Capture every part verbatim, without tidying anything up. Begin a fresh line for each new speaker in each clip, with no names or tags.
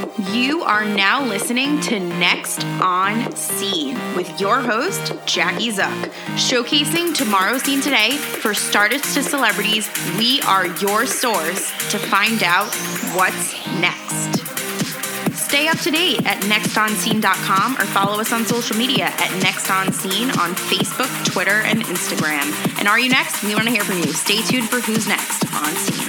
You are now listening to Next on Scene with your host, Jackie Zuck. Showcasing tomorrow's scene today for startups to celebrities, we are your source to find out what's next. Stay up to date at next on scene dot com or follow us on social media at Next on Scene on Facebook, Twitter, and Instagram. And are you next? We want to hear from you. Stay tuned for who's next on Scene.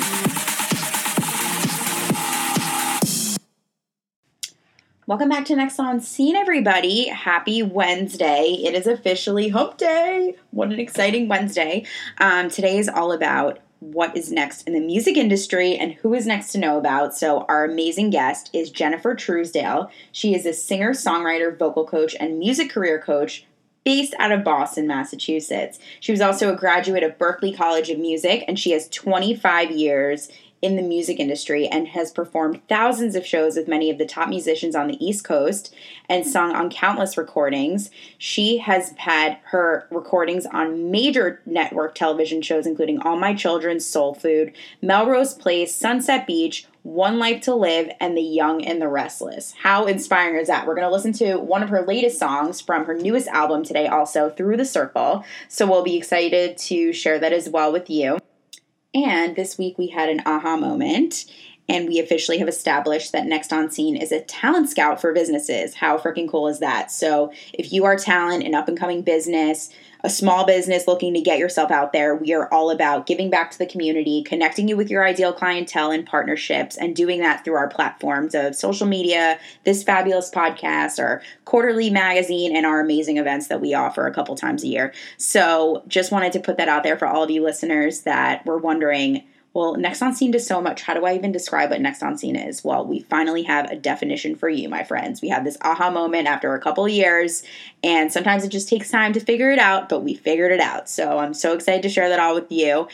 Welcome back to Next on Scene, everybody. Happy Wednesday. It is officially hump day. What an exciting Wednesday. Um, today is all about what is next in the music industry and who is next to know about. So our amazing guest is Jennifer Truesdale. She is a singer, songwriter, vocal coach, and music career coach based out of Boston, Massachusetts. She was also a graduate of Berklee College of Music, and she has twenty-five years in the music industry and has performed thousands of shows with many of the top musicians on the East Coast and sung on countless recordings. She has had her recordings on major network television shows, including All My Children, Soul Food, Melrose Place, Sunset Beach, One Life to Live, and The Young and the Restless. How inspiring is that? We're going to listen to one of her latest songs from her newest album today also, Through the Circle. So we'll be excited to share that as well with you. And this week we had an aha moment, and we officially have established that Next on Scene is a talent scout for businesses. How freaking cool is that? So if you are talent, an up-and-coming business, a small business looking to get yourself out there, we are all about giving back to the community, connecting you with your ideal clientele and partnerships, and doing that through our platforms of social media, this fabulous podcast, our quarterly magazine, and our amazing events that we offer a couple times a year. So just wanted to put that out there for all of you listeners that were wondering, well, Next on Scene does so much. How do I even describe what Next on Scene is? Well, we finally have a definition for you, my friends. We had this aha moment after a couple of years, and sometimes it just takes time to figure it out, but we figured it out. So I'm so excited to share that all with you.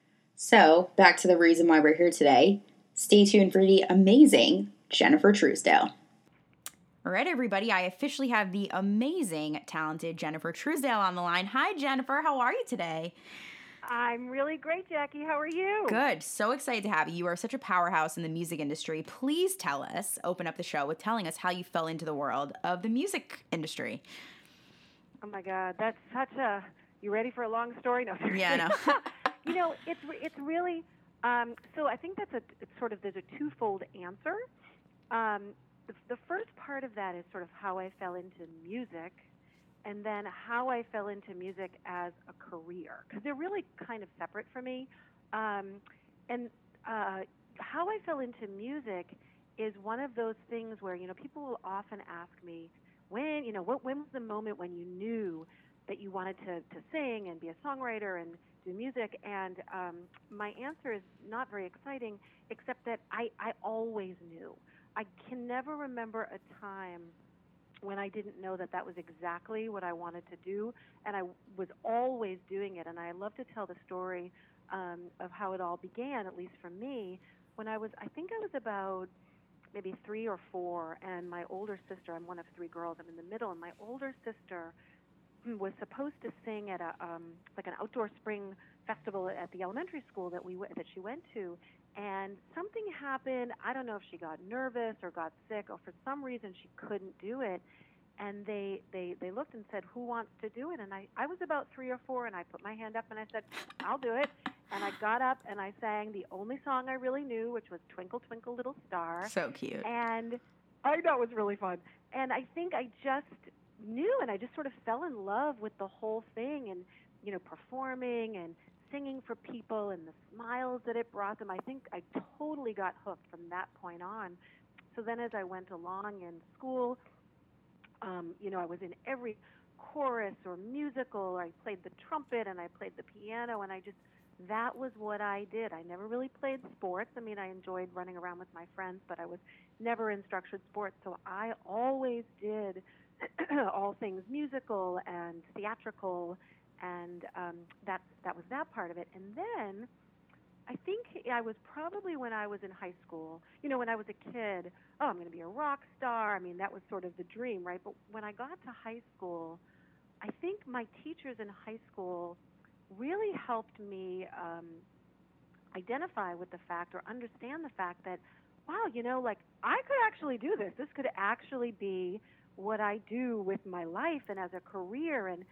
So back to the reason why we're here today. Stay tuned for the amazing Jennifer Truesdale. All right, everybody, I officially have the amazing, talented Jennifer Truesdale on the line. Hi, Jennifer. How are you today?
I'm really great, Jackie. How are you?
Good. So excited to have you. You are such a powerhouse in the music industry. Please tell us, open up the show with telling us how you fell into the world of the music industry.
Oh, my God. That's such a, you ready for a long story? No, seriously.
Yeah, no.
You know, it's it's really, um, so I think that's a, it's sort of, there's a twofold answer. Um, the, the first part of that is sort of how I fell into music, and then how I fell into music as a career, because they're really kind of separate for me. Um, and uh, how I fell into music is one of those things where, you know, people will often ask me, when, you know, what, when was the moment when you knew that you wanted to, to sing and be a songwriter and do music? And um, my answer is not very exciting, except that I, I always knew. I can never remember a time when I didn't know that that was exactly what I wanted to do, and I was always doing it. And I love to tell the story um, of how it all began, at least for me, when I was, I think I was about maybe three or four, and my older sister, I'm one of three girls, I'm in the middle, and my older sister was supposed to sing at a um, like an outdoor spring festival at the elementary school that we w- that she went to, and something happened. I don't know if she got nervous or got sick, or for some reason she couldn't do it. And they, they, they looked and said, who wants to do it? And I, I was about three or four, and I put my hand up and I said, I'll do it. And I got up and I sang the only song I really knew, which was Twinkle, Twinkle, Little Star.
So cute.
And I know it was really fun. And I think I just knew, and I just sort of fell in love with the whole thing, and, you know, performing and singing for people and the smiles that it brought them. I think I totally got hooked from that point on. So then as I went along in school, um, you know, I was in every chorus or musical, or I played the trumpet and I played the piano, and I just, that was what I did. I never really played sports. I mean, I enjoyed running around with my friends, but I was never in structured sports. So I always did all things musical and theatrical, and um, that that was that part of it. And then I think I was probably when I was in high school, you know, when I was a kid, oh, I'm going to be a rock star. I mean, that was sort of the dream, right? But when I got to high school, I think my teachers in high school really helped me um, identify with the fact or understand the fact that wow, you know, like I could actually do this. This could actually be what I do with my life and as a career, and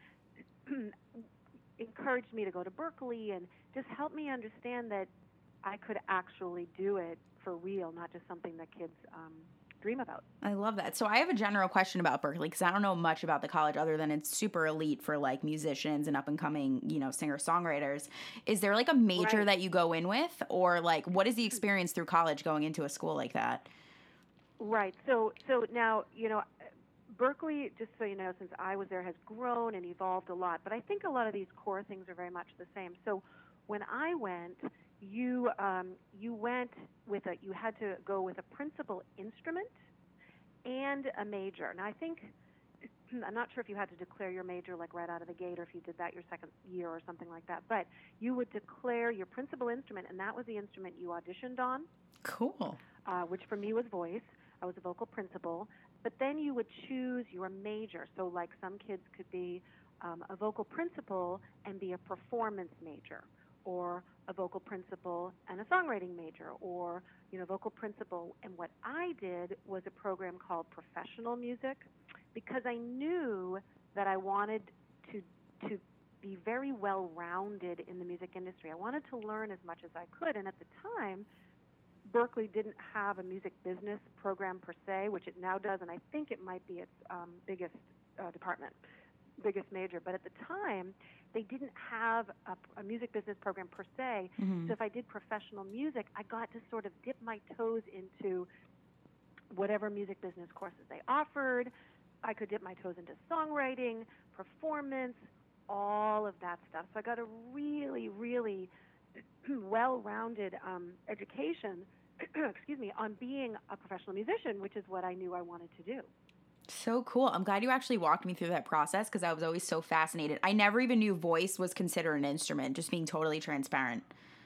encouraged me to go to Berkeley and just helped me understand that I could actually do it for real, not just something that kids um, dream about.
I love that. So I have a general question about Berkeley because I don't know much about the college other than it's super elite for like musicians and up and coming, you know, singer songwriters. Is there like a major
Right.
that you go in with, or like what is the experience through college going into a school like that?
Right. So so now, you know, Berkeley, just so you know, since I was there, has grown and evolved a lot. But I think a lot of these core things are very much the same. So when I went, you um, you went with a you had to go with a principal instrument and a major. Now I think I'm not sure if you had to declare your major like right out of the gate or if you did that your second year or something like that. But you would declare your principal instrument, and that was the instrument you auditioned on.
Cool.
Uh, which for me was voice. I was a vocal principal. But then you would choose your major. So like some kids could be um, a vocal principal and be a performance major, or a vocal principal and a songwriting major, or you know vocal principal. And what I did was a program called professional music, because I knew that I wanted to to be very well rounded in the music industry. I wanted to learn as much as I could, and at the time Berkeley didn't have a music business program per se, which it now does, and I think it might be its um, biggest uh, department, biggest major. But at the time, they didn't have a, a music business program per se.
Mm-hmm.
So if I did professional music, I got to sort of dip my toes into whatever music business courses they offered. I could dip my toes into songwriting, performance, all of that stuff. So I got a really, really well-rounded um, education, excuse me, on being a professional musician, which is what I knew I wanted to do.
So cool. I'm glad you actually walked me through that process because I was always so fascinated. I never even knew voice was considered an instrument, just being totally transparent.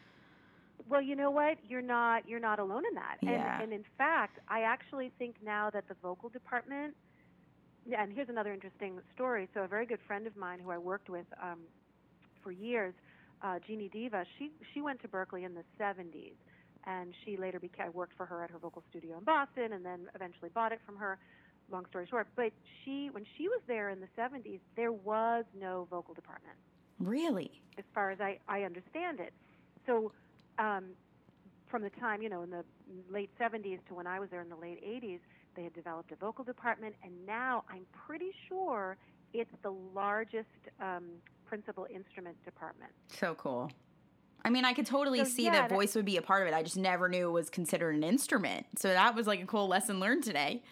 Well, you know what? You're not you're not alone in that.
Yeah.
And and in fact, I actually think now that the vocal department, and here's another interesting story. So a very good friend of mine who I worked with um, for years, uh, Jeannie Diva, she she went to Berkeley in the seventies, and she later became, I worked for her at her vocal studio in Boston, and then eventually bought it from her. Long story short, but she when she was there in the seventies, there was no vocal department.
Really?
As far as I, I understand it. So um, from the time, you know, in the late seventies to when I was there in the late eighties, they had developed a vocal department, and now I'm pretty sure it's the largest um, principal instrument department.
So cool. I mean, I could totally
So,
see
yeah,
that voice would be a part of it. I just never knew it was considered an instrument. So that was like a cool lesson learned today.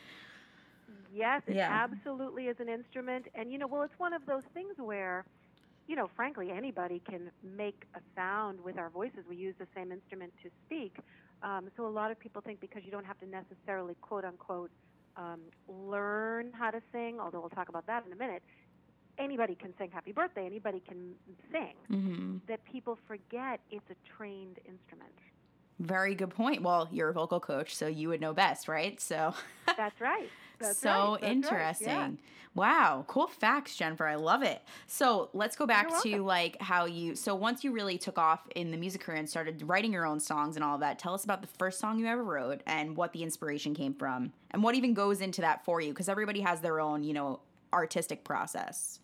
Yes, it
Yeah.
absolutely is an instrument. And, you know, well, it's one of those things where, you know, frankly, anybody can make a sound with our voices. We use the same instrument to speak. Um, so a lot of people think because you don't have to necessarily, quote unquote, um, learn how to sing, although we'll talk about that in a minute, anybody can sing Happy Birthday, anybody can sing,
Mm-hmm.
that people forget it's a trained instrument.
Very good point. Well, you're a vocal coach, so you would know best, right? So
That's right. That's
so
right. That's
interesting.
Right. Yeah.
Wow, cool facts, Jennifer. I love it. So let's go back
You're
to
welcome.
like how you. So once you really took off in the music career and started writing your own songs and all of that, tell us about the first song you ever wrote and what the inspiration came from, and what even goes into that for you, because everybody has their own, you know, artistic process.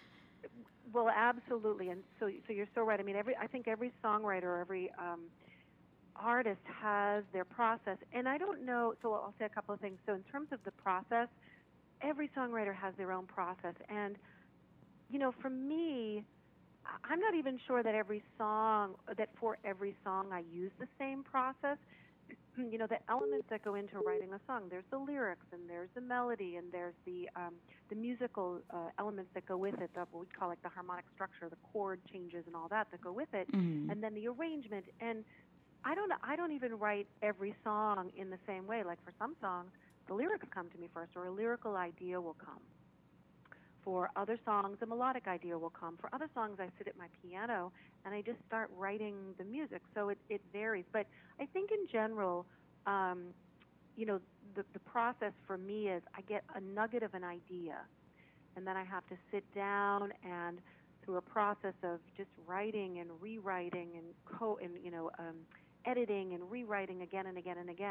Well, absolutely, and so so you're so right. I mean, every I think every songwriter, every um, artist has their process, and I don't know. So I'll say a couple of things. So in terms of the process, every songwriter has their own process, and you know, for me, I'm not even sure that every song that for every song I use the same process. You know, the elements that go into writing a song. There's the lyrics, and there's the melody, and there's the um, the musical uh, elements that go with it. That what we call like the harmonic structure, the chord changes, and all that that go with it,
Mm-hmm.
and then the arrangement. And I don't I don't even write every song in the same way. Like for some songs, the lyrics come to me first, or a lyrical idea will come. For other songs, a melodic idea will come. For other songs, I sit at my piano and I just start writing the music. So it, it varies. But I think in general, um, you know, the, the process for me is I get a nugget of an idea, and then I have to sit down and through a process of just writing and rewriting and co and you know um, editing and rewriting again and again and again.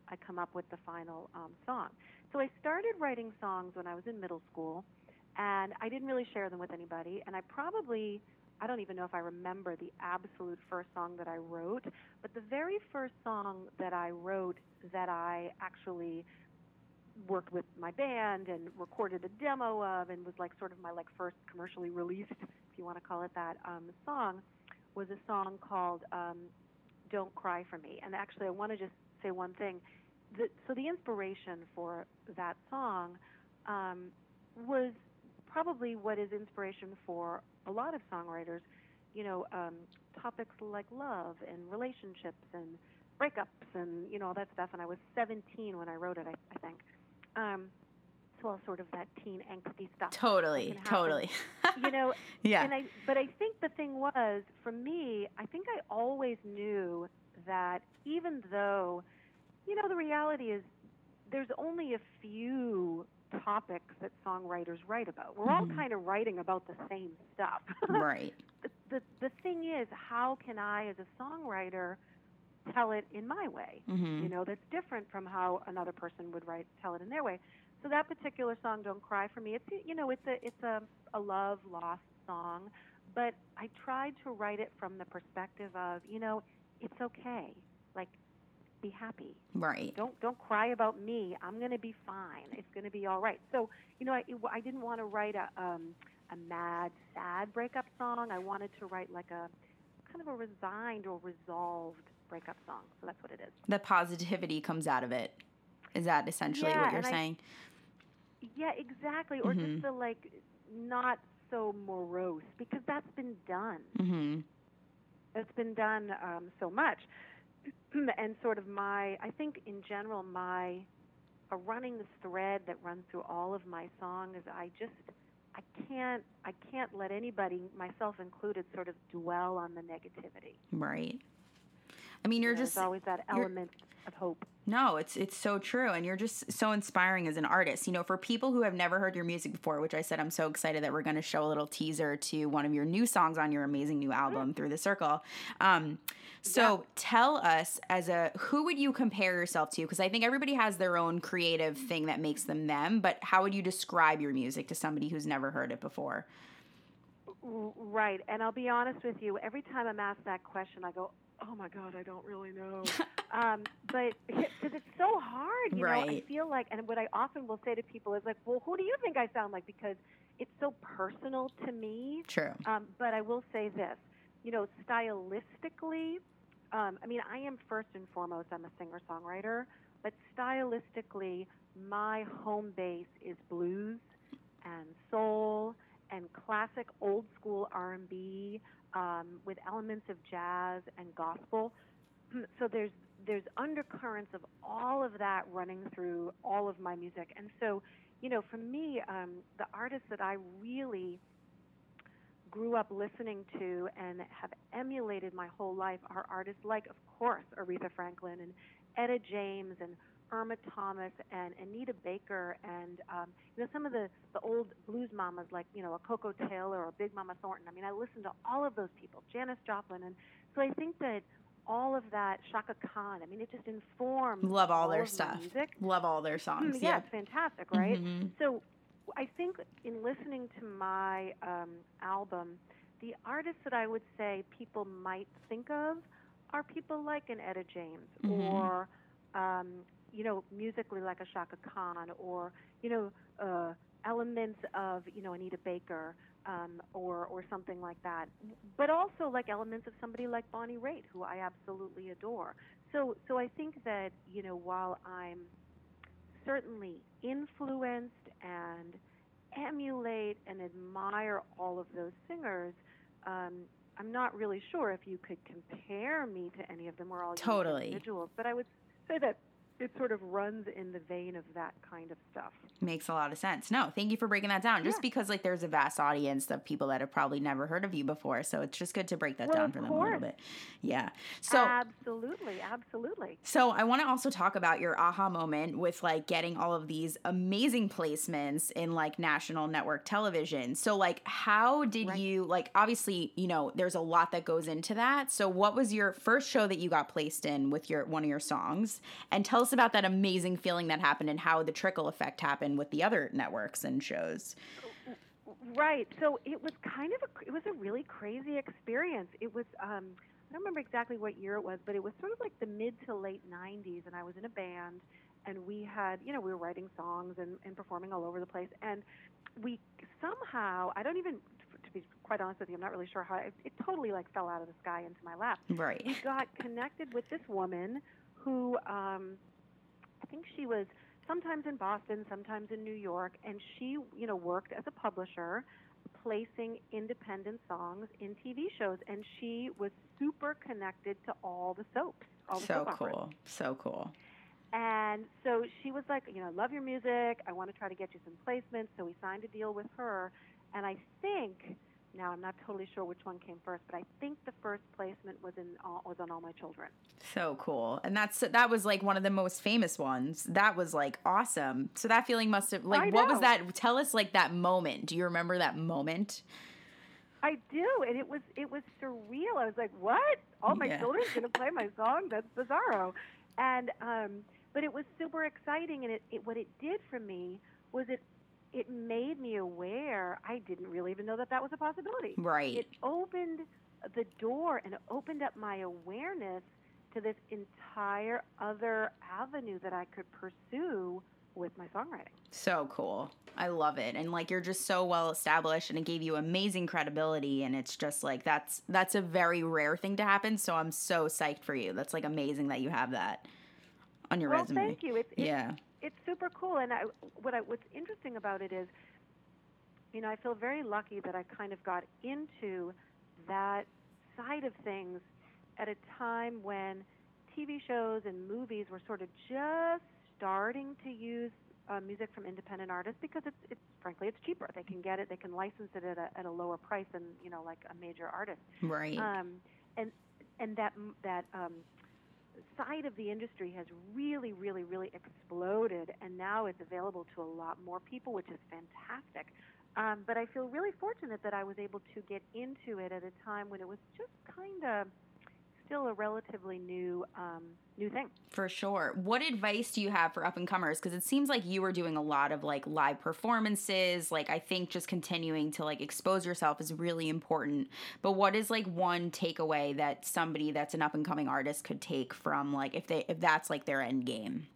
I come up with the final um, song. So I started writing songs when I was in middle school, and I didn't really share them with anybody. And I probably, I don't even know if I remember the absolute first song that I wrote, but the very first song that I wrote that I actually worked with my band and recorded a demo of and was like sort of my like first commercially released, if you want to call it that, um, song, was a song called um, Don't Cry for Me. And actually I want to just say one thing. The, so the inspiration for that song um, was probably what is inspiration for a lot of songwriters, you know, um, topics like love and relationships and breakups and, you know, all that stuff. And I was seventeen when I wrote it, I, I think. Um, so all sort of that teen angsty stuff.
Totally, totally.
You know,
yeah.
And I, but I think the thing was, for me, I think I always knew that even though, you know, the reality is there's only a few topics that songwriters write about. We're
mm-hmm.
all kind of writing about the same stuff.
Right.
the, the, the thing is, how can I, as a songwriter, tell it in my way?
Mm-hmm.
You know, that's different from how another person would write, tell it in their way. So that particular song, Don't Cry for Me, it's, you know, it's a, it's a, a love, lost song, but I tried to write it from the perspective of, you know, it's okay. Like, be happy.
Right.
Don't don't cry about me. I'm going to be fine. It's going to be all right. So, you know, I, I didn't want to write a um, a mad, sad breakup song. I wanted to write like a kind of a resigned or resolved breakup song. So that's what it is.
The positivity comes out of it. Is that essentially
yeah,
what you're
and
saying?
I, yeah, exactly. Or
mm-hmm.
just the like not so morose, because that's been done.
Mm-hmm.
It's been done um, so much. And sort of my, I think in general, my, a running thread that runs through all of my songs is I just, I can't, I can't let anybody, myself included, sort of dwell on the negativity.
Right. I mean, you're
you know,
just...
There's always that element of hope.
No, it's it's so true. And you're just so inspiring as an artist. You know, for people who have never heard your music before, which I said I'm so excited that we're going to show a little teaser to one of your new songs on your amazing new album, mm. Through the Circle. Um, so yeah. Tell us, as a, who would you compare yourself to? Because I think everybody has their own creative thing that makes them them. But how would you describe your music to somebody who's never heard it before?
Right. And I'll be honest with you, every time I'm asked that question, I go, oh my God, I don't really know. um, but because it's so hard, you
right.
know, I feel like, and what I often will say to people is like, well, who do you think I sound like? Because it's so personal to me.
True.
Um, but I will say this, you know, stylistically, um, I mean, I am first and foremost, I'm a singer-songwriter, but stylistically, my home base is blues and soul and classic old school R and B, Um, with elements of jazz and gospel. So there's there's undercurrents of all of that running through all of my music. And so, you know, for me, um, the artists that I really grew up listening to and have emulated my whole life are artists like, of course, Aretha Franklin and Etta James and Irma Thomas and Anita Baker and um, you know, some of the, the old blues mamas like, you know, a Coco Taylor or Big Mama Thornton. I mean, I listened to all of those people, Janis Joplin, and so I think that all of that, Shaka Khan, I mean, it just informs
Love all,
all
their
of
stuff.
Music.
Love all their songs.
Mm, yeah,
yeah,
it's fantastic, right?
Mm-hmm.
So I think in listening to my um, album, the artists that I would say people might think of are people like an Etta James
mm-hmm.
or um, you know, musically like a Shaka Khan, or, you know, uh, elements of, you know, Anita Baker, um, or or something like that. But also like elements of somebody like Bonnie Raitt, who I absolutely adore. So so I think that, you know, while I'm certainly influenced and emulate and admire all of those singers, um, I'm not really sure if you could compare me to any of them. We're all
totally
individuals. But I would say that it sort of runs in the vein of that kind of stuff.
Makes a lot of sense. No, thank you for breaking that down. Just
yeah.
because, like, there's a vast audience of people that have probably never heard of you before, so it's just good to break that
well,
down for them
course.
a little bit. Yeah. So
absolutely, absolutely.
So I want to also talk about your aha moment with, like, getting all of these amazing placements in, like, national network television. So, like, how did
right.
you, like, obviously, you know, there's a lot that goes into that. So what was your first show that you got placed in with your one of your songs? And tell us us about that amazing feeling that happened and how the trickle effect happened with the other networks and shows.
Right. So it was kind of a, it was a really crazy experience. It was, um, I don't remember exactly what year it was, but it was sort of like the mid to late nineties, and I was in a band, and we had, you know, we were writing songs and, and performing all over the place, and we somehow, I don't even, to be quite honest with you, I'm not really sure how, it, it totally like fell out of the sky into my lap.
Right.
We got connected with this woman who, um, I think she was sometimes in Boston, sometimes in New York, and she, you know, worked as a publisher, placing independent songs in T V shows, and she was super connected to all the soaps, all the
So
soap operas.
cool. So cool.
And so she was like, you know, I love your music. I want to try to get you some placements. So we signed a deal with her, and I think, now I'm not totally sure which one came first, but I think the first placement was in all, was on All My Children.
So cool. And that's that was like one of the most famous ones. That was like awesome. So that feeling must have like
I
what was
know.
that? Tell us like that moment. Do you remember that moment?
I do, and it was it was surreal. I was like, "What? All my
Yeah.
children's going to play my song? That's bizarro." And um, but it was super exciting, and it, it what it did for me was it it made me aware. I didn't really even know that that was a possibility.
Right.
It opened the door and it opened up my awareness to this entire other avenue that I could pursue with my songwriting.
So cool. I love it. And like you're just so well established and it gave you amazing credibility, and it's just like that's that's a very rare thing to happen, so I'm so psyched for you. That's like amazing that you have that on your
well,
resume.
Well, thank you. It's, it's,
yeah.
It's super cool, and I, what I, what's interesting about it is, you know, I feel very lucky that I kind of got into that side of things at a time when T V shows and movies were sort of just starting to use uh, music from independent artists because it's, it's frankly it's cheaper. They can get it, they can license it at a, at a lower price than, you know, like a major artist.
Right.
Um, and and that that um, side of the industry has really, really, really exploded, and now it's available to a lot more people, which is fantastic. Um, but I feel really fortunate that I was able to get into it at a time when it was just kind of still a relatively new um, new thing.
For sure. What advice do you have for up and comers? Because it seems like you were doing a lot of like live performances. Like I think just continuing to like expose yourself is really important. But what is like one takeaway that somebody that's an up and coming artist could take from like if they if that's like their end game?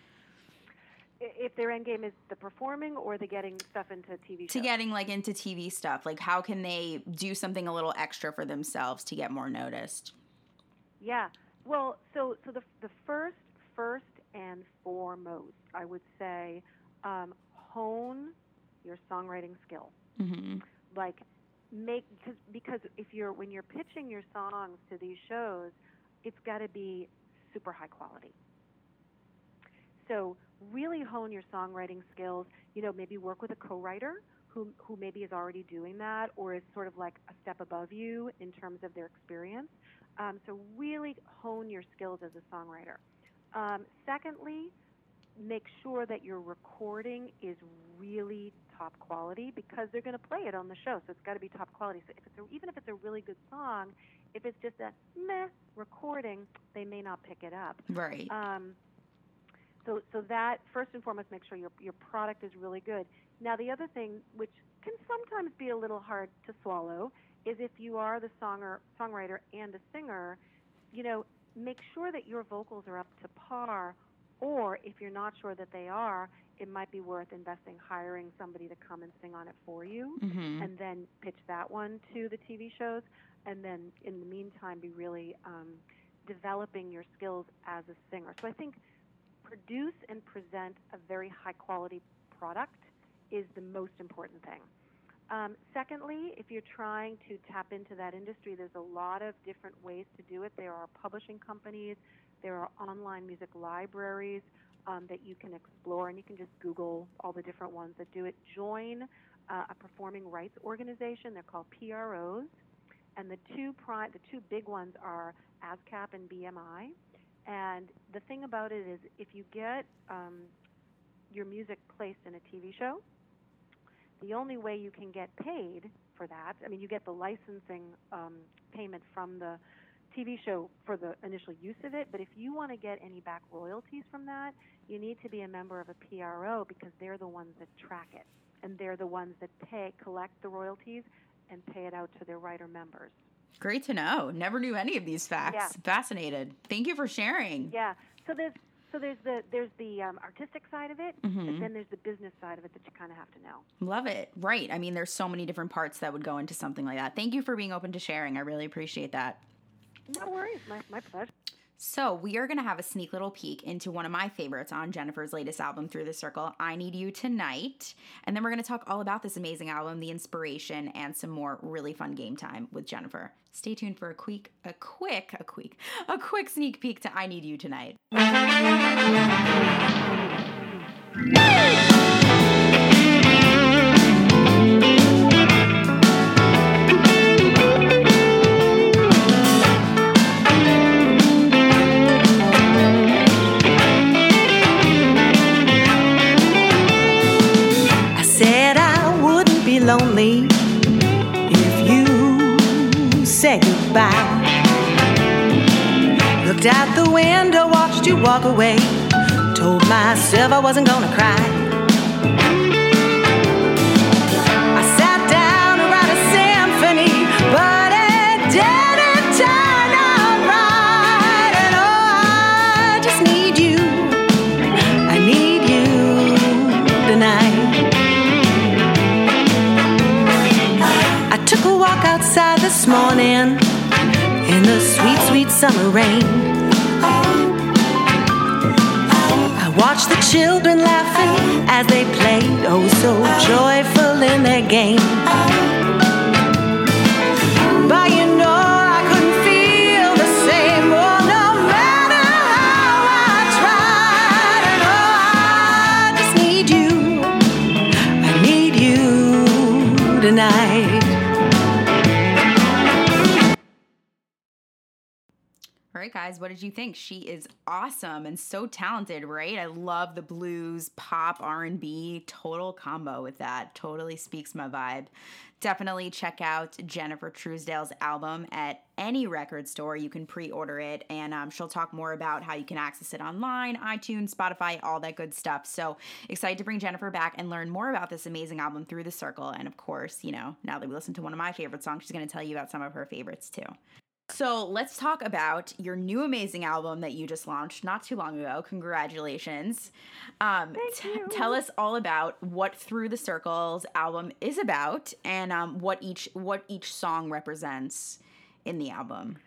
If their end game is the performing or the getting stuff into T V shows?
To getting like into T V stuff. Like how can they do something a little extra for themselves to get more noticed?
Yeah. Well, so so the the first first and foremost, I would say, um, hone your songwriting skill.
Mm-hmm.
Like make because because if you're when you're pitching your songs to these shows, it's got to be super high quality. So really hone your songwriting skills. You know, maybe work with a co-writer who who maybe is already doing that or is sort of like a step above you in terms of their experience. Um, so really hone your skills as a songwriter. Um, secondly, make sure that your recording is really top quality because they're going to play it on the show, so it's got to be top quality. So if it's a, even if it's a really good song, if it's just a meh recording, they may not pick it up.
Right.
Um, so so that, first and foremost, make sure your your product is really good. Now, the other thing, which can sometimes be a little hard to swallow, is if you are the songer, songwriter and a singer, you know, make sure that your vocals are up to par, or if you're not sure that they are, it might be worth investing, hiring somebody to come and sing on it for you,
mm-hmm.
and then pitch that one to the T V shows, and then in the meantime be really um, developing your skills as a singer. So I think produce and present a very high-quality product is the most important thing. Um, secondly, if you're trying to tap into that industry, there's a lot of different ways to do it. There are publishing companies, there are online music libraries um, that you can explore, and you can just Google all the different ones that do it. Join uh, a performing rights organization. They're called P R Os, and the two pri- the two big ones are ASCAP and B M I. And the thing about it is, if you get um, your music placed in a T V show, the only way you can get paid for that, I mean, you get the licensing um, payment from the T V show for the initial use of it, but if you want to get any back royalties from that, you need to be a member of a P R O because they're the ones that track it, and they're the ones that pay, collect the royalties, and pay it out to their writer members.
Great to know. Never knew any of these facts.
Yeah.
Fascinated. Thank you for sharing.
Yeah. So there's so there's the there's the um, artistic side of it,
mm-hmm.
but then there's the business side of it that you kind of have to know.
Love it. Right. I mean, there's so many different parts that would go into something like that. Thank you for being open to sharing. I really appreciate that.
No worries. My my pleasure.
So we are going to have a sneak little peek into one of my favorites on Jennifer's latest album, Through the Circle, I Need You Tonight. And then we're going to talk all about this amazing album, the inspiration, and some more really fun game time with Jennifer. Stay tuned for a quick, a quick, a quick, a quick sneak peek to I Need You Tonight.
Lonely if you say goodbye. Looked out the window, watched you walk away. Told myself I wasn't gonna cry. I sat down to write a symphony, but it didn't turn out right. And oh, I just need you. I need you tonight. Took a walk outside this morning in the sweet, sweet summer rain. I watched the children laughing as they played, oh so joyful in their game. But you know I couldn't feel the same, oh no matter how I tried. And oh, I just need you, I need you tonight.
All right, guys, what did you think? She is awesome and so talented, right? I love the blues, pop, R and B, total combo with that. Totally speaks my vibe. Definitely check out Jennifer Truesdale's album at any record store. You can pre-order it, and um, she'll talk more about how you can access it online, iTunes, Spotify, all that good stuff. So excited to bring Jennifer back and learn more about this amazing album, Through the Circle. And of course, you know, now that we listened to one of my favorite songs, she's going to tell you about some of her favorites too. So let's talk about your new amazing album that you just launched not too long ago. Congratulations. Um,
Thank
t-
you.
Tell us all about what Through the Circle's album is about, and um, what each what each song represents in the album.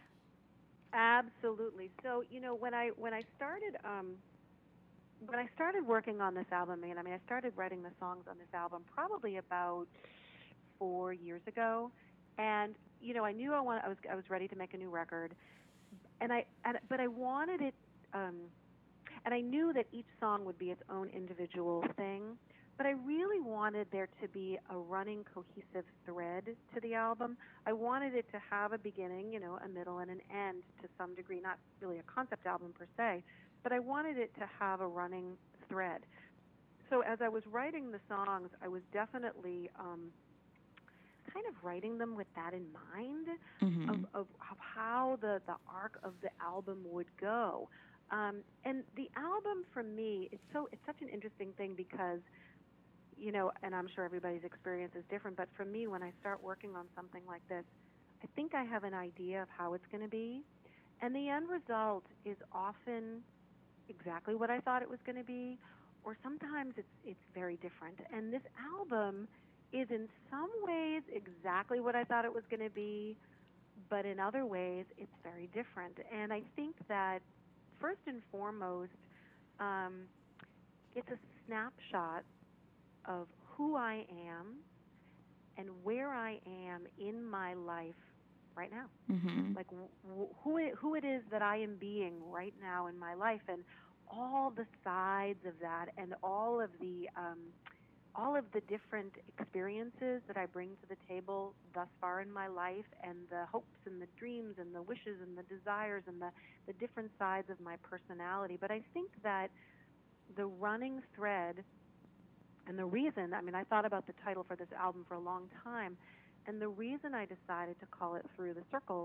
Absolutely. So, you know, when I when I started um, when I started working on this album, and I mean, I started writing the songs on this album probably about four years ago, and you know, I knew I want I was I was ready to make a new record, and I and, but I wanted it, um, and I knew that each song would be its own individual thing, but I really wanted there to be a running cohesive thread to the album. I wanted it to have a beginning, you know, a middle, and an end to some degree. Not really a concept album per se, but I wanted it to have a running thread. So as I was writing the songs, I was definitely um, kind of writing them with that in mind,
Mm-hmm.
of, of, of how the, the arc of the album would go. Um, and the album for me, it's so it's such an interesting thing because, you know, and I'm sure everybody's experience is different, but for me, when I start working on something like this, I think I have an idea of how it's going to be, and the end result is often exactly what I thought it was going to be, or sometimes it's it's very different. And this album is in some ways exactly what I thought it was going to be, but in other ways it's very different. And I think that first and foremost, um, it's a snapshot of who I am and where I am in my life right now.
Mm-hmm.
Like w- who it, who it is that I am being right now in my life, and all the sides of that, and all of the um, all of the different experiences that I bring to the table thus far in my life, and the hopes and the dreams and the wishes and the desires and the, the different sides of my personality. But I think that the running thread, and the reason, I mean, I thought about the title for this album for a long time, and the reason I decided to call it Through the Circle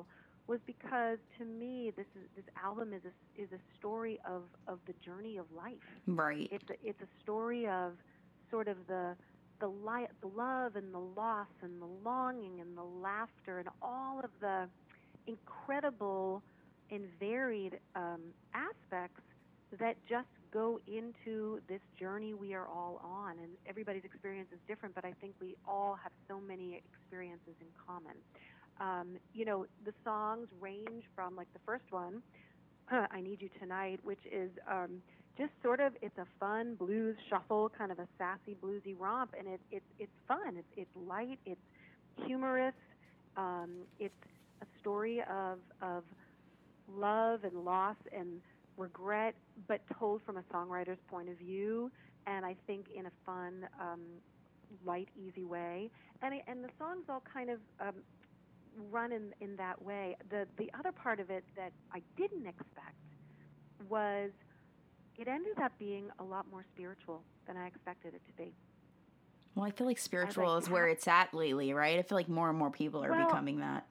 was because to me this is this album is a is a story of of the journey of life.
Right.
It's a it's a story of sort of the the li- the love and the loss and the longing and the laughter and all of the incredible and varied um, aspects that just go into this journey we are all on. And everybody's experience is different, but I think we all have so many experiences in common. Um, you know, the songs range from, like the first one, I Need You Tonight, which is um, just sort of, it's a fun blues shuffle, kind of a sassy bluesy romp, and it, it, it's fun. It's, it's light, it's humorous, um, it's a story of, of love and loss and regret, but told from a songwriter's point of view, and I think in a fun, um, light, easy way. And, it, and the songs all kind of um, run in, in that way. The, the other part of it that I didn't expect was it ended up being a lot more spiritual than I expected it to be.
Well, I feel like spiritual
like,
is where it's at lately, right? I feel like more and more people are
well,
becoming that.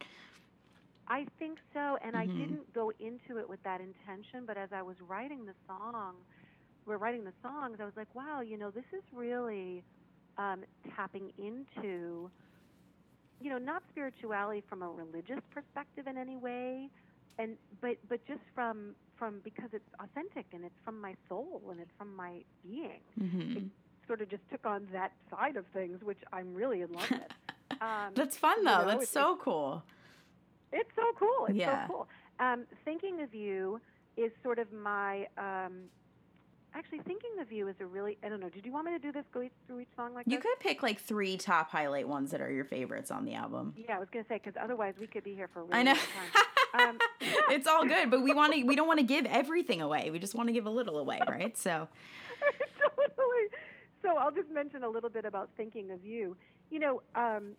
I think so, and
Mm-hmm.
I didn't go into it with that intention, but as I was writing the song, we're writing the songs, I was like, wow, you know, this is really um, tapping into, you know, not spirituality from a religious perspective in any way, and but but just from from because it's authentic and it's from my soul and it's from my being.
Mm-hmm.
It sort of just took on that side of things, which I'm really in love with. Um,
That's fun, though.
you know,
That's
it's,
so cool.
It's so cool. It's
Yeah.
so cool. Um, Thinking of You is sort of my. Um, actually, Thinking of You is a really. I don't know. Did you want me to do this? Go each, through each song like
You
this?
could pick like three top highlight ones that are your favorites on the album.
Yeah, I was going to say because otherwise we could be here for a really
I know.
long time. Um,
It's all good, but we want to. We don't want to give everything away. We just want to give a little away, right? So.
Totally. So I'll just mention a little bit about Thinking of You. You know, um,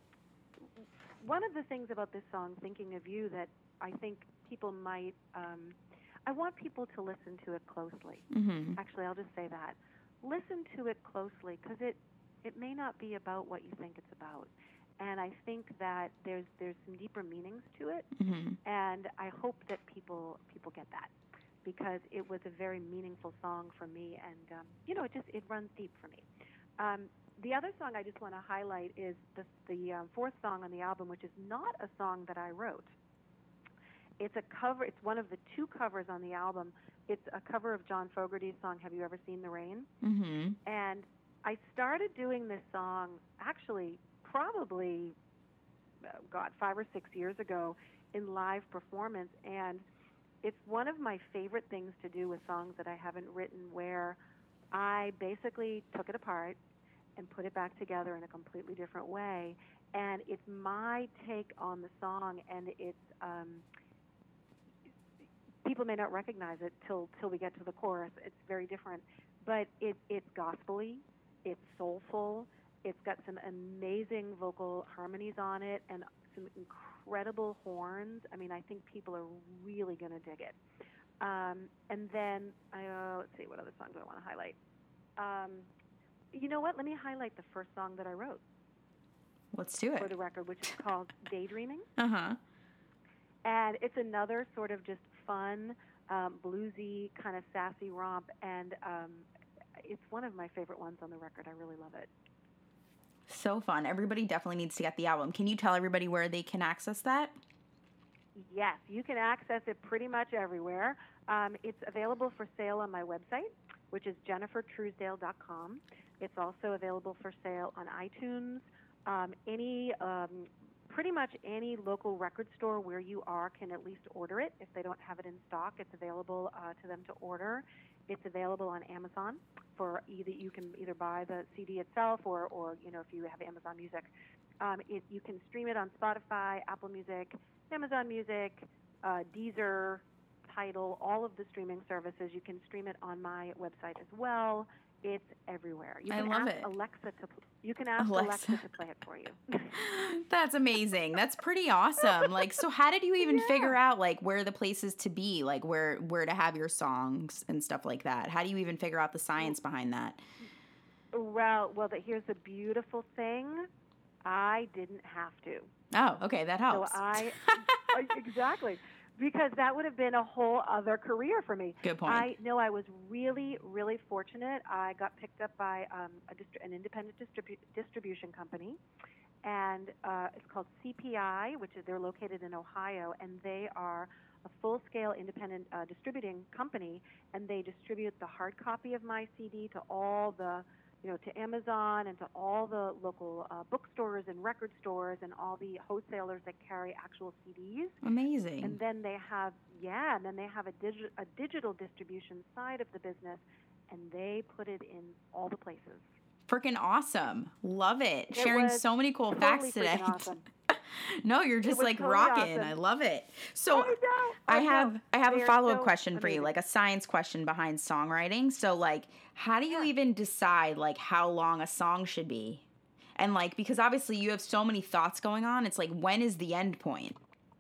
one of the things about this song, Thinking of You, that I think people might, um, I want people to listen to it closely.
Mm-hmm.
Actually, I'll just say that. Listen to it closely because it, it may not be about what you think it's about. And I think that there's there's some deeper meanings to it,
Mm-hmm.
and I hope that people people get that because it was a very meaningful song for me, and um, you know, it just it runs deep for me. Um, the other song I just want to highlight is the the um, fourth song on the album, which is not a song that I wrote. It's a cover. It's one of the two covers on the album. It's a cover of John Fogerty's song "Have You Ever Seen the Rain?"
Mm-hmm.
And I started doing this song actually probably, uh, God, five or six years ago in live performance, and it's one of my favorite things to do with songs that I haven't written, where I basically took it apart and put it back together in a completely different way. And it's my take on the song, and it's um, people may not recognize it till till we get to the chorus. It's very different, but it it's gospel-y, it's soulful. It's got some amazing vocal harmonies on it and some incredible horns. I mean, I think people are really going to dig it. Um, and then, uh, let's see, what other song do I want to highlight? Um, you know what? Let me highlight the first song that I wrote.
Let's do it.
For the record, which is called Daydreaming.
Uh-huh.
And it's another sort of just fun, um, bluesy, kind of sassy romp. And um, it's one of my favorite ones on the record. I really love it.
So fun. Everybody definitely needs to get the album. Can you tell everybody where they can access that?
Yes, you can access it pretty much everywhere. Um, it's available for sale on my website, which is jennifer truesdale dot com. It's also available for sale on iTunes. Um, any, um, pretty much any local record store where you are can at least order it. If they don't have it in stock, it's available uh, to them to order. It's available on Amazon. For either you can either buy the C D itself, or, or you know, if you have Amazon Music, um, it, you can stream it on Spotify, Apple Music, Amazon Music, uh, Deezer, Tidal, all of the streaming services. You can stream it on my website as well. It's everywhere. You
I
can
love
ask
it.
Alexa to you can ask
Alexa.
Alexa, to play it for you.
That's amazing. That's pretty awesome. Like, so how did you even
Yeah.
figure out like where the places to be, like where where to have your songs and stuff like that? How do you even figure out the science behind that?
Well, well, the, here's the beautiful thing. I didn't have to.
Oh, okay, that helps.
So I, exactly, because that would have been a whole other career for me.
Good point.
I know I was really, really fortunate. I got picked up by um, a distri- an independent distribu- distribution company, and uh, it's called C P I, which is they're located in Ohio, and they are a full-scale independent uh, distributing company, and they distribute the hard copy of my C D to all the, you know, to Amazon and to all the local uh, bookstores and record stores and all the wholesalers that carry actual C Ds.
Amazing.
And then they have, yeah, and then they have a, digi- a digital distribution side of the business, and they put it in all the places.
Freaking awesome. Love it.
It
Sharing
was
so many cool
totally
facts today.
freaking awesome.
No, you're just
was
like
totally
rocking.
awesome.
I love it. So
I know,
I
I know.
have I have
They
a
are
follow-up
so
question for you,
amazing.
like a science question behind songwriting. So like how do you
Yeah.
even decide like how long a song should be? And like because obviously you have so many thoughts going on, it's like when is the end point?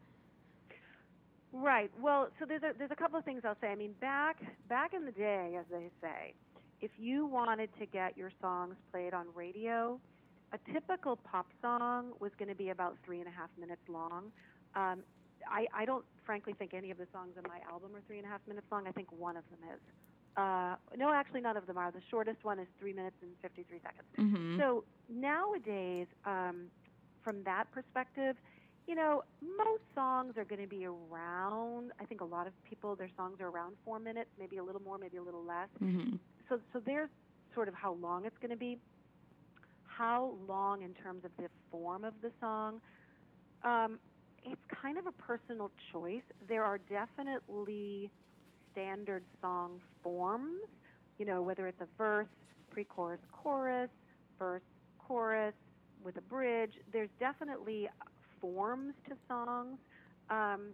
Right. Well, so there's a there's a couple of things I'll say. I mean, back back in the day, as they say, if you wanted to get your songs played on radio, a typical pop song was going to be about three and a half minutes long. Um, I, I don't frankly think any of the songs on my album are three and a half minutes long. I think one of them is. Uh, no, actually, none of them are. The shortest one is three minutes and fifty-three seconds.
Mhm.
So nowadays, um, from that perspective, you know, most songs are going to be around, I think a lot of people, their songs are around four minutes, maybe a little more, maybe a little less.
Mhm.
So, so there's sort of how long it's going to be. How long in terms of the form of the song? Um, it's kind of a personal choice. There are definitely standard song forms, you know, whether it's a verse, pre-chorus, chorus, verse, chorus, with a bridge. There's definitely forms to songs. Um,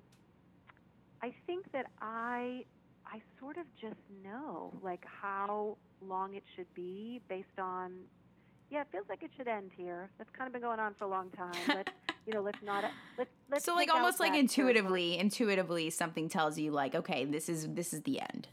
I think that I I sort of just know like how long it should be based on, yeah, it feels like it should end here. That's kind of been going on for a long time. Let's, you know, let's not, let's, let's
So like
take out
almost like
that
intuitively, intuitively something tells you like, okay, this is this is the end.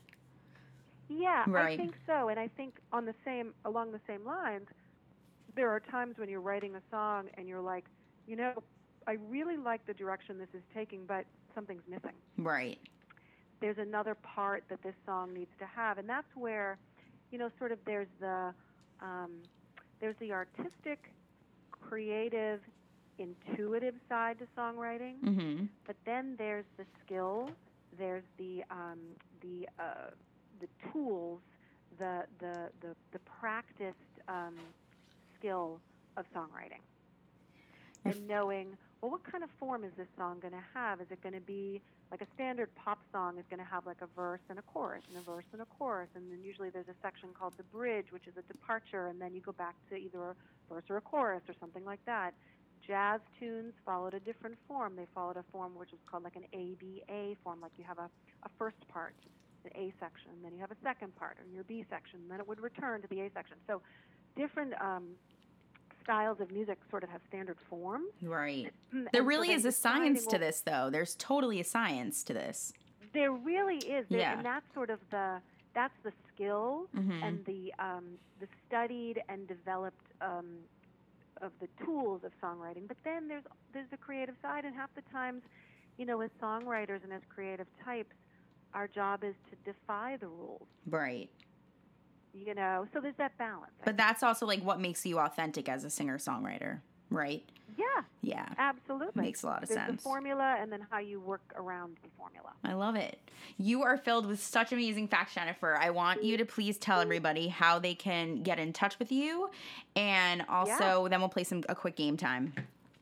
Yeah,
Right.
I think so. And I think on the same, along the same lines, there are times when you're writing a song and you're like, you know, I really like the direction this is taking, but something's missing.
Right.
There's another part that this song needs to have, and that's where, you know, sort of there's the um, there's the artistic, creative, intuitive side to songwriting,
Mhm.
but then there's the skill, there's the um, the uh, the tools, the the the, the practiced um, skill of songwriting, and knowing, well, what kind of form is this song going to have? Is it going to be like a standard pop song is going to have like a verse and a chorus and a verse and a chorus, and then usually there's a section called the bridge, which is a departure, and then you go back to either a verse or a chorus or something like that. Jazz tunes followed a different form. They followed a form which was called like an A B A form, like you have a, a first part, the A section, and then you have a second part, or your B section, and then it would return to the A section. So different um, styles of music sort of have standard forms.
Right.
And
There
so
really
then
is a science
deciding,
to
well,
this, though. There's totally a science to this.
There really is, there,
Yeah.
and that's sort of the that's the skill
Mhm.
and the um, the studied and developed um, of the tools of songwriting. But then there's there's the creative side, and half the times, you know, as songwriters and as creative types, our job is to defy the rules.
Right.
You know, so there's that balance. I
But that's also like what makes you authentic as a singer-songwriter, right?
think. yeah,
Yeah.
absolutely.
Makes a lot of
there's
sense.
the formula, and then how you work around the formula.
I love it. You are filled with such amazing facts, Jennifer. I want you to please tell everybody how they can get in touch with you, and also then we'll play some a quick game time.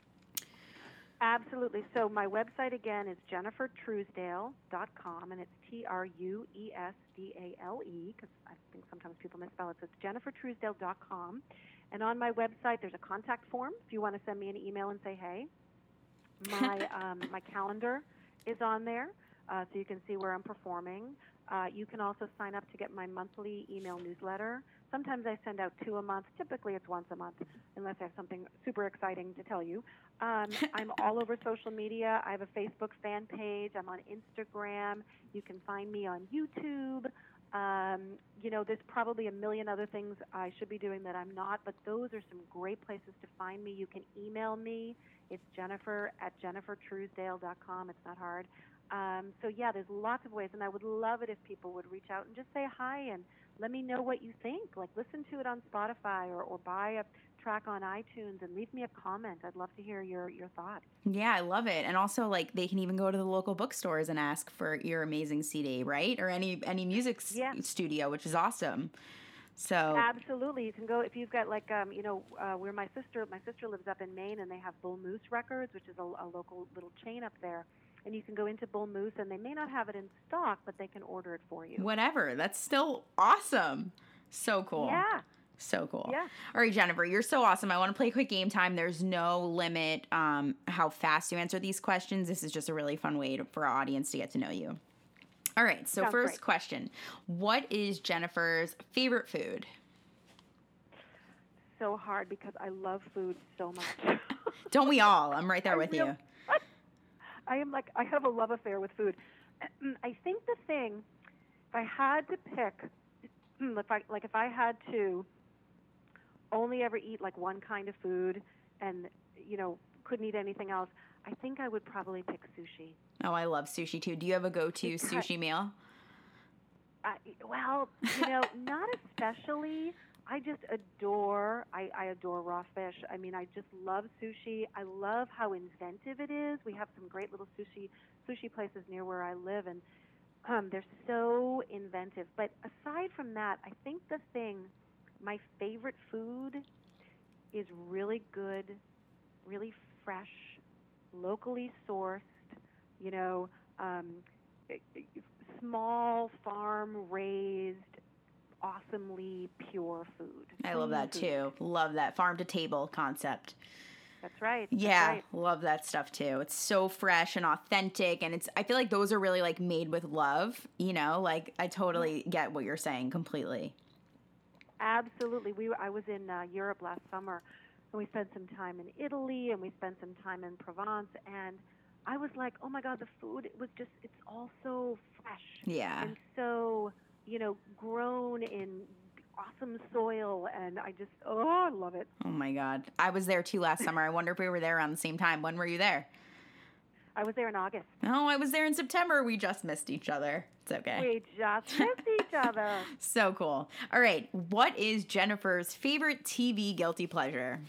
Absolutely. So my website again is jennifer truesdale dot com, and it's T R U E S D A L E, because I think sometimes people misspell it. So it's jennifer truesdale dot com. And on my website, there's a contact form if you want to send me an email and say hey. My um, my calendar is on there, uh, so you can see where I'm performing. Uh, you can also sign up to get my monthly email newsletter. Sometimes I send out two a month. Typically, it's once a month, unless I have something super exciting to tell you. Um, I'm all over social media. I have a Facebook fan page. I'm on Instagram. You can find me on YouTube. Um, you know, there's probably a million other things I should be doing that I'm not, but those are some great places to find me. You can email me. It's Jennifer at jennifer truesdale dot com. It's not hard. Um, so, yeah, there's lots of ways, and I would love it if people would reach out and just say hi and let me know what you think. Like, listen to it on Spotify or, or buy a track on iTunes and leave me a comment. I'd love to hear your, your thoughts.
Yeah, I love it. And also, like, they can even go to the local bookstores and ask for your amazing C D, right? Or any any music s-
Yeah.
studio, which is awesome. So
Absolutely, you can go if you've got like um, you know uh, where my sister my sister lives up in Maine, and they have Bull Moose Records, which is a, a local little chain up there, and you can go into Bull Moose, and they may not have it in stock, but they can order it for you.
whatever. That's still awesome. So cool.
Yeah.
So cool.
Yeah.
All right, Jennifer, you're so awesome. I want to play quick game time. There's no limit um, how fast you answer these questions. This is just a really fun way to, for our audience to get to know you. All right, so
Sounds
first
great.
question. What is Jennifer's favorite food?
So hard because I love food so much.
Don't we all? I'm right there
I
with
real-
you.
I am like I have a love affair with food. I think the thing, if I had to pick, if I like if I had to only ever eat like one kind of food, and you know couldn't eat anything else, I think I would probably pick sushi.
Oh, I love sushi too. Do you have a go-to
Because-
sushi meal?
I, well, you know, not especially. I just adore, I, I adore raw fish. I mean, I just love sushi. I love how inventive it is. We have some great little sushi sushi places near where I live, and um, they're so inventive. But aside from that, I think the thing, my favorite food is really good, really fresh, locally sourced, you know, um, small farm raised, awesomely pure food.
I love that
Clean food.
too. Love that farm to table concept.
That's right. That's
Yeah,
right.
love that stuff too. It's so fresh and authentic, and it's I feel like those are really like made with love, you know? Like I totally get what you're saying completely.
Absolutely. We were, I was in uh, Europe last summer, and we spent some time in Italy, and we spent some time in Provence, and I was like, oh my God, the food, it was just, it's all so fresh.
Yeah.
And so, you know, grown in awesome soil, and I just, oh, I love it.
Oh my God. I was there too last summer. I wonder if we were there around the same time. When were you there?
I was there in August.
Oh, I was there in September. We just missed each other. It's okay.
We just missed each other.
So cool. All right. What is Jennifer's favorite T V guilty pleasure?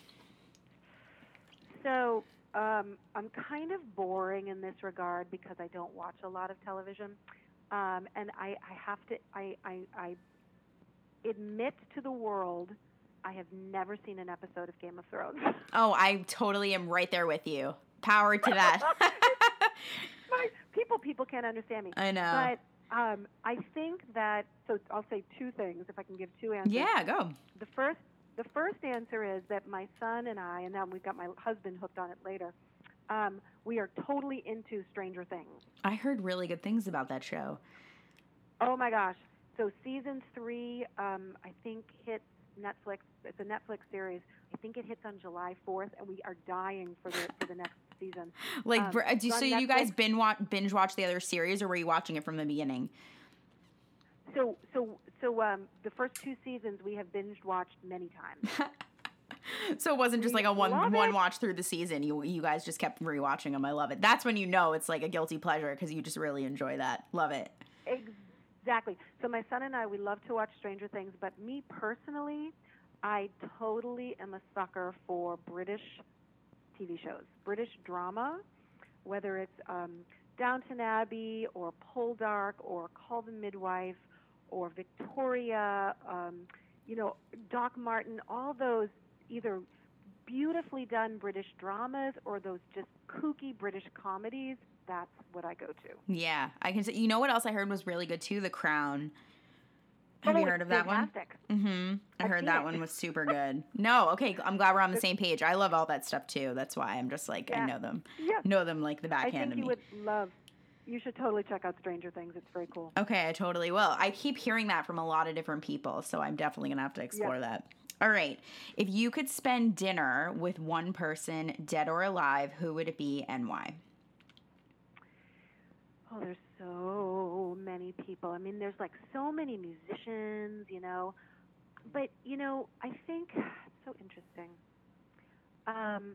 So um, I'm kind of boring in this regard because I don't watch a lot of television. Um, and I, I have to, I, I, I admit to the world, I have never seen an episode of Game of Thrones.
Oh, I totally am right there with you. Power to that.
My, people, people can't understand me.
I know.
But um, I think that, so I'll say two things, if I can give two answers.
Yeah, go.
The first, the first answer is that my son and I, and now we've got my husband hooked on it later, um, we are totally into Stranger Things.
I heard really good things about that show.
Oh my gosh! So season three, um, I think hits Netflix. It's a Netflix series. I think it hits on July fourth, and we are dying for the for the next season.
Like,
Um,
br- do,
it's
so
on
you guys
Netflix.
binge watch, binge watch the other series, or were you watching it from the beginning?
So so so um, the first two seasons we have binged watched many times.
So it wasn't just
We
like a one
love
one
it.
watch through the season. You you guys just kept rewatching them. I love it. That's when you know it's like a guilty pleasure because you just really enjoy that. Love it.
Exactly. So my son and I, we love to watch Stranger Things, but me personally, I totally am a sucker for British T V shows, British drama, whether it's um, Downton Abbey or Poldark or Call the Midwife or Victoria, um, you know, Doc Martin, all those either beautifully done British dramas or those just kooky British comedies. That's what I go to.
Yeah, I can say. You know what else I heard was really good too? The Crown. Have
Oh,
you heard
it's
of that one?
fantastic.
Mm-hmm. I
I've
heard
seen
that
it.
one was super good. No, okay. I'm glad we're on the same page. I love all that stuff too. That's why I'm just like I
Yeah.
know them.
Yeah.
Know them like the
I
backhand
think
of
you
me.
would love. You should totally check out Stranger Things. It's very cool.
Okay, I totally will. I keep hearing that from a lot of different people, so I'm definitely gonna have to explore
Yeah.
that. All right. If you could spend dinner with one person, dead or alive, who would it be and why?
Oh, there's so so many people. I mean, there's like so many musicians, you know. But, you know, I think it's so interesting. Um,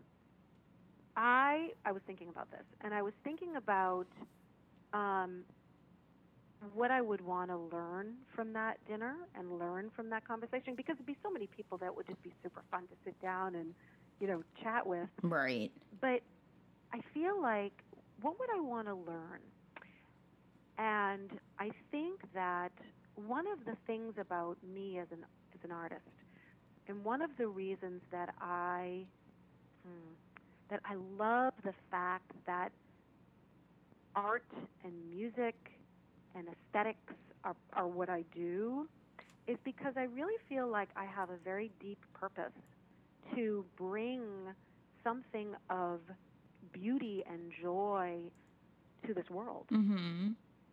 I I was thinking about this, and I was thinking about um, what I would want to learn from that dinner and learn from that conversation, because there'd be so many people that would just be super fun to sit down and, you know, chat with.
Right.
But I feel like, what would I want to learn? And I think that one of the things about me as an as an artist, and one of the reasons that I hmm, that I love the fact that art and music and aesthetics are, are what I do, is because I really feel like I have a very deep purpose to bring something of beauty and joy to this world.
Mm-hmm.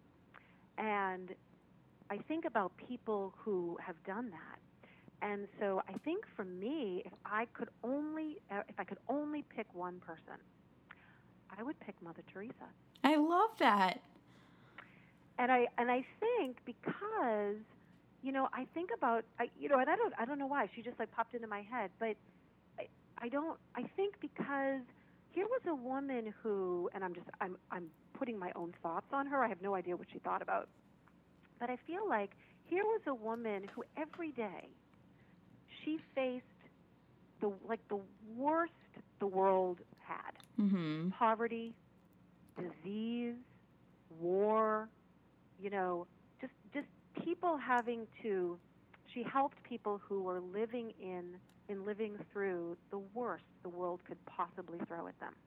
And I think about people who have done that. And so I think for me, if I could only uh, if I could only pick one person, I would pick Mother Teresa.
I love that.
And I and I think because, you know, I think about I, you know, and I don't I don't know why she just like popped into my head, but I, I don't I think because here was a woman who, and I'm just I'm I'm putting my own thoughts on her. I have no idea what she thought about, but I feel like here was a woman who every day she faced the like the worst the world had.
Mm-hmm.
Poverty, disease, war, you know, just just people having to she helped people who were living in in living through the worst the world could possibly throw at them.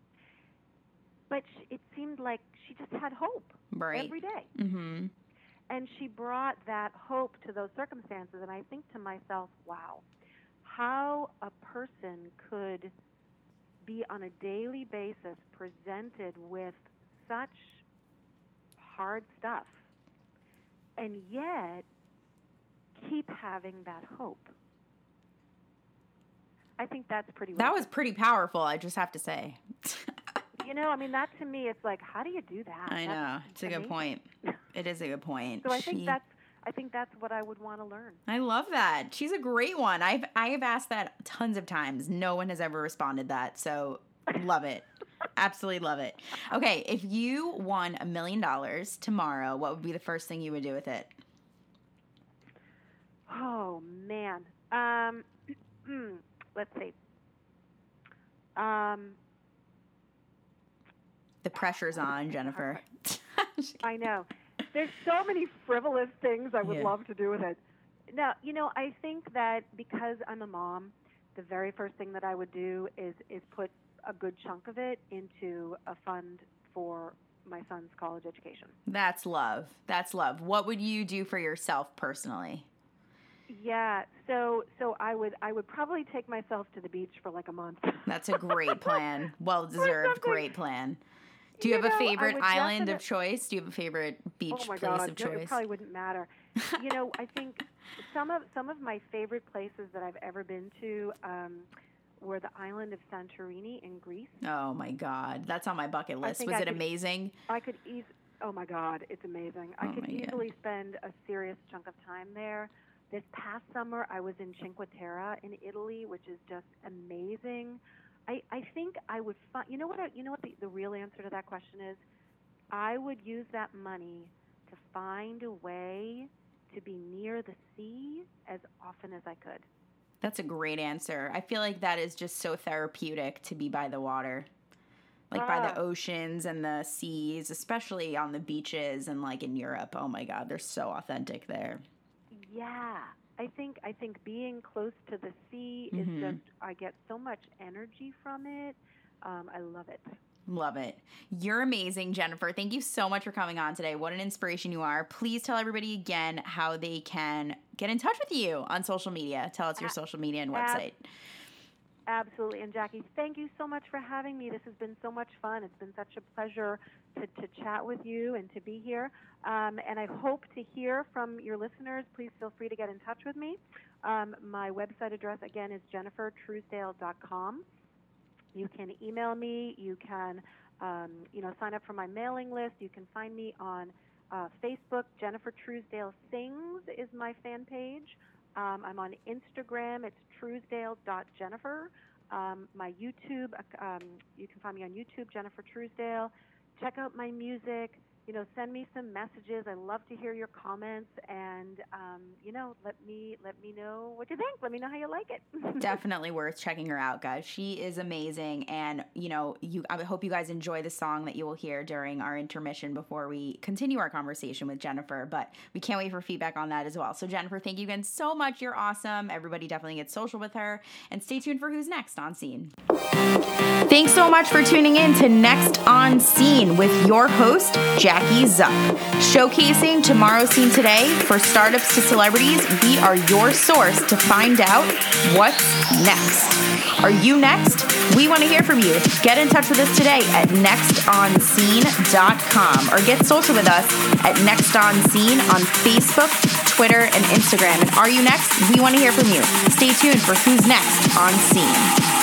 But she, it seemed like she just had hope
Right.
every day.
Mm-hmm.
And she brought that hope to those circumstances. And I think to myself, wow, how a person could be on a daily basis presented with such hard stuff and yet keep having that hope. I think that's pretty
That was
wicked.
pretty powerful, I just have to say.
You know, I mean, that to me, it's like, how do you do that?
I
That's
know. It's a good
amazing.
point. It is a good point.
So I think
She-
that's I think that's what I would want to learn.
I love that. She's a great one. I've I have asked that tons of times. No one has ever responded that. So love it. Absolutely love it. Okay, if you won a million dollars tomorrow, what would be the first thing you would do with it?
Oh man. Um, let's see. Um,
The pressure's on, Jennifer.
I know. There's so many frivolous things I would
Yeah.
love to do with it. Now, you know, I think that because I'm a mom, the very first thing that I would do is is put a good chunk of it into a fund for my son's college education.
That's love. That's love. What would you do for yourself personally?
Yeah, so so I would I would probably take myself to the beach for like a month.
That's a great plan. Well deserved.
something.
Great plan. Do you,
You
have a
know, I
favorite
would
island of
definite-
choice? Do you have a favorite beach
Oh my
place
God,
of
no,
choice?
it probably wouldn't matter. You know, I think some of some of my favorite places that I've ever been to um, were the island of Santorini in Greece.
Oh my God, that's on my bucket
I
list.
think
Was
I
it
could-
amazing?
I could eas Oh my God, it's amazing. I
Oh
could
my God.
easily spend a serious chunk of time there. This past summer, I was in Cinque Terre in Italy, which is just amazing. I, I think I would find. You know what? I, you know what the, the real answer to that question is? I would use that money to find a way to be near the sea as often as I could.
That's a great answer. I feel like that is just so therapeutic to be by the water. Like by the
Ah.
oceans and the seas, especially on the beaches and like in Europe. Oh my God, they're so authentic there.
Yeah, I think I think being close to the sea
Mhm.
is just I get so much energy from it. Um, I love it.
Love it. You're amazing, Jennifer. Thank you so much for coming on today. What an inspiration you are. Please tell everybody again how they can get in touch with you on social media. Tell us your
A-
social media and
ab-
website.
Absolutely. And Jackie, thank you so much for having me. This has been so much fun. It's been such a pleasure to, to chat with you and to be here. Um, and I hope to hear from your listeners. Please feel free to get in touch with me. Um, my website address, again, is jennifer truesdale dot com. You can email me. You can, um, you know, sign up for my mailing list. You can find me on uh, Facebook, Jennifer Truesdale Sings is my fan page. Um, I'm on Instagram. It's truesdale dot jennifer. Um, my YouTube, um, you can find me on YouTube, Jennifer Truesdale. Check out my music. You know, send me some messages. I love to hear your comments, and um, you know, let me let me know what you think. Let me know how you like it.
Definitely worth checking her out, guys. She is amazing, and you know, you. I hope you guys enjoy the song that you will hear during our intermission before we continue our conversation with Jennifer. But we can't wait for feedback on that as well. So, Jennifer, thank you again so much. You're awesome. Everybody definitely get social with her, and stay tuned for who's next on Scene. Thanks so much for tuning in to Next on Scene with your host, Jackie Zuck. Showcasing tomorrow's Scene today, for startups to celebrities, we are your source to find out what's next. Are you next? We want to hear from you. Get in touch with us today at next on scene dot com or get social with us at Next on Scene on Facebook, Twitter, and Instagram. And are you next? We want to hear from you. Stay tuned for who's next on Scene.